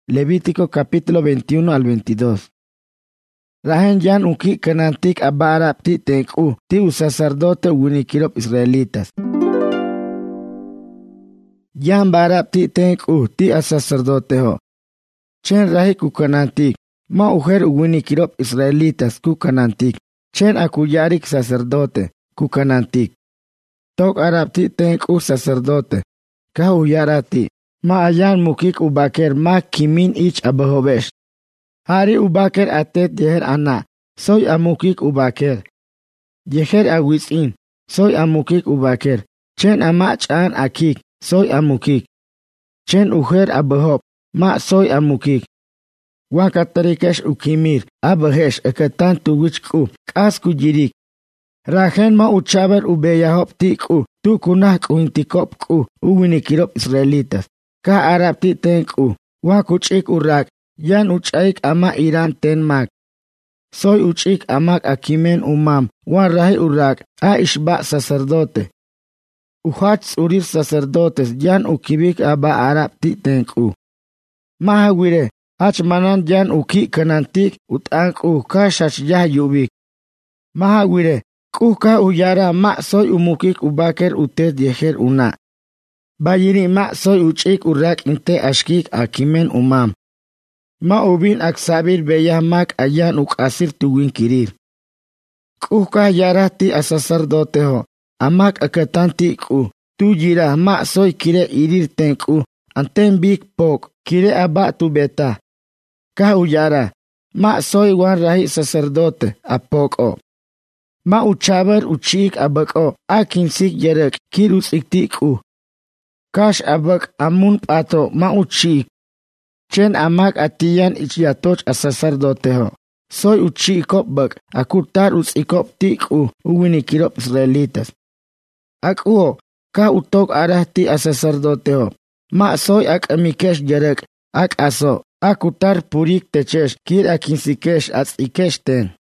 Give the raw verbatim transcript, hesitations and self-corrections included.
Levítico capítulo veintiuno al veintidós. Rajen yan uki kanantik abarap ti tenku ti u sacerdote winikirop israelitas. Yan barap ti tenku ti a sacerdote ho. Chen rahi ku kanantik ma uher winikirop israelitas ku kanantik. Chen akuyarik sacerdote ku kanantik. Tok arap ti tenku sacerdote. Ka uyarati. Ma ayan mukik ubaker ma kimin ich abahobesh. Hari ubaker atet yeher ana. Soy amukik ubaker. Yeher awisin. Soy amukik ubaker. Chen ama chan akik. Soy amukik. Chen uher abahob. Ma soy amukik. Wakatarikesh ukimir. Abahesh ekatan tuwichku. Kasku jirik. Rajen ma uchaber ubeyahob tiku. Tu kunah kuintikop ku. Uwinikirop israelitas. Ka arab ti tenku. Wakuchik urak. Yan uchaik ama iran tenmak. Soy uchik amak akimen umam. Wan rahi urak. A ishba sacerdote. Uhach urir sacerdotes. Yan ukibik aba arab ti tenku. Mahawire. Hach manan yan uki kanantik. Utank u ka shachjah yubik. Mahawire. Kuka uyara ma soy umukik ubaker uted yeher una. Bayiri ma soy uchik urak inte ashkik akimen umam. Ma ubin aksabir beyah mak ayan ukasir tuwin kirir. Kuka yarati a sacerdote ho. Amak akatanti ku. Tu jira ma soy kire irir tenku. Anten big pok. Kire aba tu beta. Ka uyara. Ma soy wan rahi sacerdote. Apoko. Ma uchaber uchik abako. Akinsik yerek. Kirus iktiku. Kash abak amun pato ma uchik. Chen amak atiyan ichiatoch a sacerdote ho. Soy uchikop bak. Akutar usikop tiku. Uwinikirop israelitas. Ak uo. Ka utok arahti a sacerdote ho. Ma soy ak amikesh yerek. Ak aso. Akutar purik techesh. Kir akinsikesh at ikesh ten.